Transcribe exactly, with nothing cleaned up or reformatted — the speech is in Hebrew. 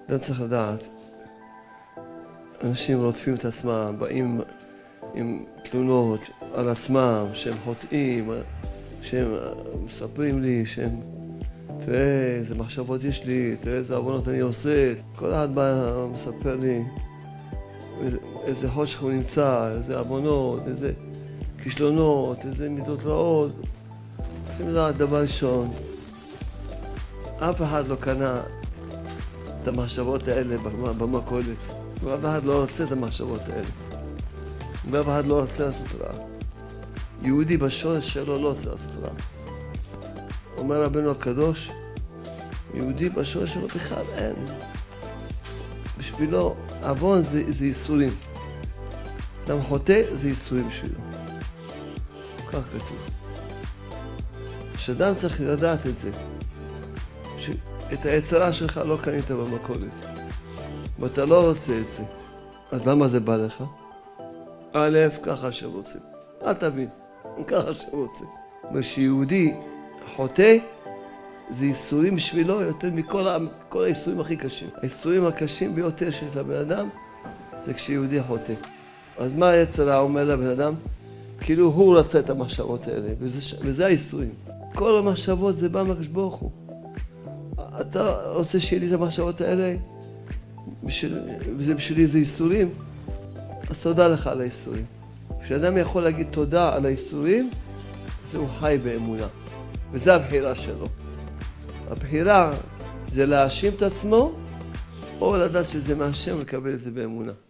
אדם צריך לדעת, אנשים רודפים את עצמם, באים עם תלונות על עצמם, שהם חוטאים, שהם מספרים לי, שהם תראה איזה מחשבות יש לי, תראה איזה עוונות אני עושה. כל אחד בא מספר לי איזה חושך הוא נמצא, איזה עוונות, איזה כישלונות, איזה מידות רעות. צריכים לדעת דבר ראשון, אף אחד לא קנה את המחשבות האלה במכולת. ואף אחד לא רוצה את המחשבות האלה. ואף אחד לא רוצה לעשות רע. יהודי בשורש שלו לא רוצה לעשות רע. אומר רבנו הקדוש, יהודי בשורש שלו בכלל אין. בשבילו, עוון זה, זה ייסורים. אדם חוטא זה ייסורים בשבילו. כך כתוב. שאדם צריך לדעת את זה. שאת היצרה שלך לא קנית במכולת. ואתה לא רוצה את זה. אז למה זה בא לך? א', ככה שרוצים. אל תבין, ככה שרוצים. ושיהודי חוטא, זה ייסורים בשבילו יותר מכל כל הייסורים הכי קשים. הייסורים הקשים ביותר שיש לבן אדם, זה כשיהודי חוטא. אז מה היצרה אומר לבן אדם? כאילו הוא רצה את המחשבות האלה, וזה, וזה הייסורים. כל המחשבות זה בא מהקדוש ברוך הוא. אתה רוצה שיהיה לי את המחשבות האלה, בשביל, וזה בשבילי זה ייסורים, אז תודה לך על הייסורים. כשאדם יכול להגיד תודה על הייסורים, זהו חי באמונה. וזה הבחירה שלו. הבחירה זה להאשים את עצמו, או לדעת שזה מהשם ולקבל את זה באמונה.